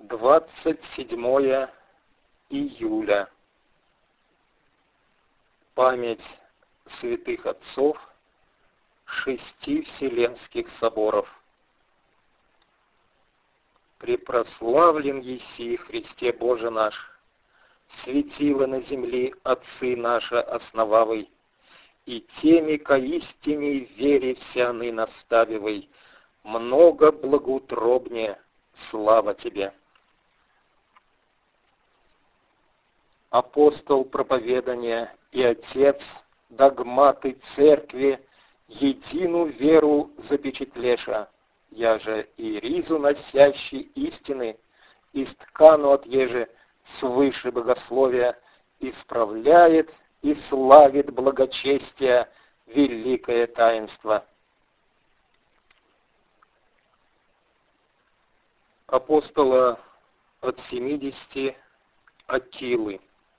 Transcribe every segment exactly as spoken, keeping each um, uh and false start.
двадцать седьмое июля. Память святых отцов шести Вселенских соборов. Препрославлен еси, Христе Боже наш, светило на земли Отцы наши основавый, и теми ко истине вере всяны наставивай, много благоутробнее, слава Тебе. Апостол проповедания и Отец догматы Церкви едину веру запечатлеша, я же и ризу носящий истины, из ткану отъеже свыше богословия, исправляет и славит благочестие великое таинство. Апостола от семидесяти Акилы.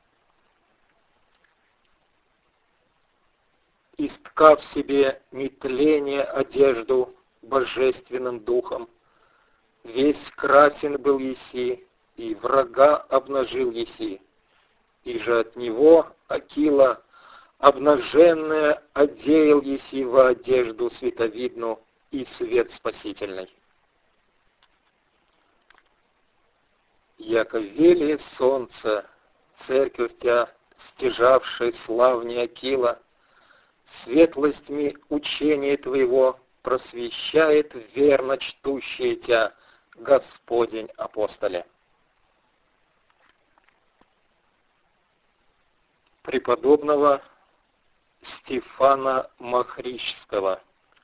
Исткав себе нетление одежду божественным духом, весь красен был еси, и врага обнажил еси, и же от него, Акила, обнаженная, одеял еси во одежду световидну и свет спасительный. Яко велие солнце, церковь тя, стяжавшая славней Акила, светлостьми учения твоего просвещает верно чтущие тя, Господень апостоле. Преподобного Стефана Махрического.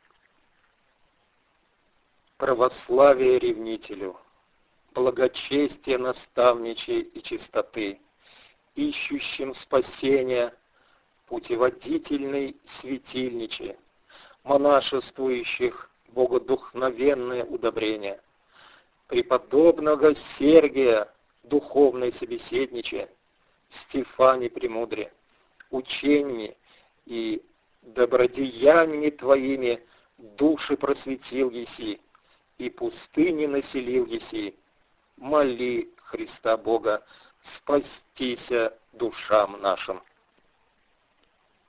Православие ревнителю, благочестие наставничей и чистоты, ищущим спасения, путеводительный светильниче, монашествующих богодухновенное удобрение, преподобного Сергия, духовный собеседниче, Стефане премудре, учениями и добродеяниями твоими души просветил еси, и пустыни населил еси, моли Христа Бога, спастися душам нашим.